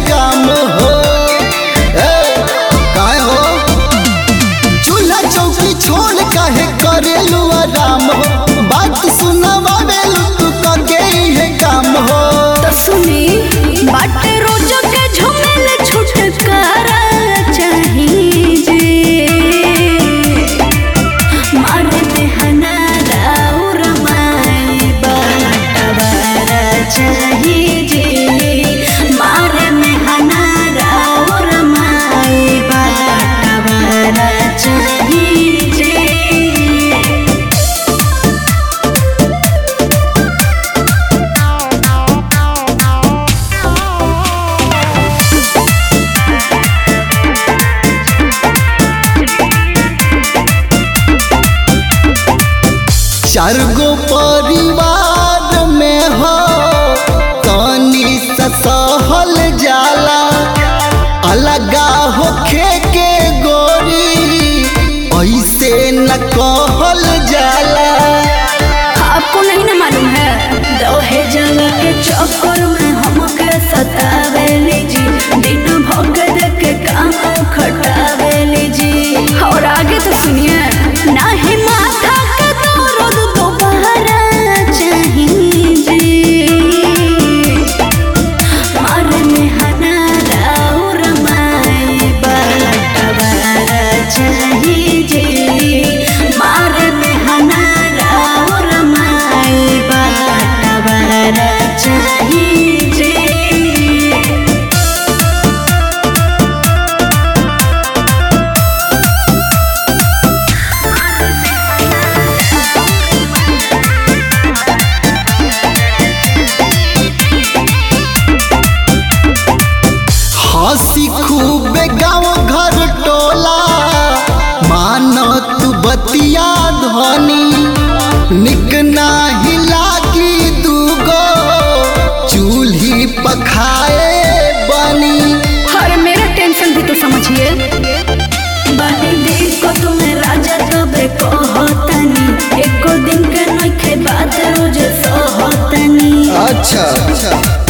काम हो। काय हो चूल्हा चौकी छोड़ काहे करेलू आराम हो। बात सुनावेलू तू कके है काम हो। तो सुनी बाटे रोज के झमेल छुटकारा चाहिए जे मारे बेहना राउर माई बाटवारा चाहिए जे मारे बेहना राउर माई बाटवारा चाहिए जे। चार गो परिवार में हो तनी सहल जाला। अलगा होखे के गोरी ऐसे न कहल जाला। आपको नहीं ना मालूम है दोहे जगह के चक्कर में हमके सतावेली जी। दिन भगत के काम खटावेली जी। और आगे तो सुनिए ना ही माथा के दर्द दोबारा चाहिए जी मारे में हना राउर माई बाटवारा चाहिए जी मारे में हना राउर माई बाटवारा चाहिए जी। हंसी खूब गाँव घर टोला मानो तू बतिया धनी। निक नाही लागी दूगो चूल्ही पखाए बनी। और मेरा टेंशन भी तो समझिए बानी देखो तुम्हें राजा तबे कहतनी एको दिन के नखे बात रोज सहतनी। अच्छा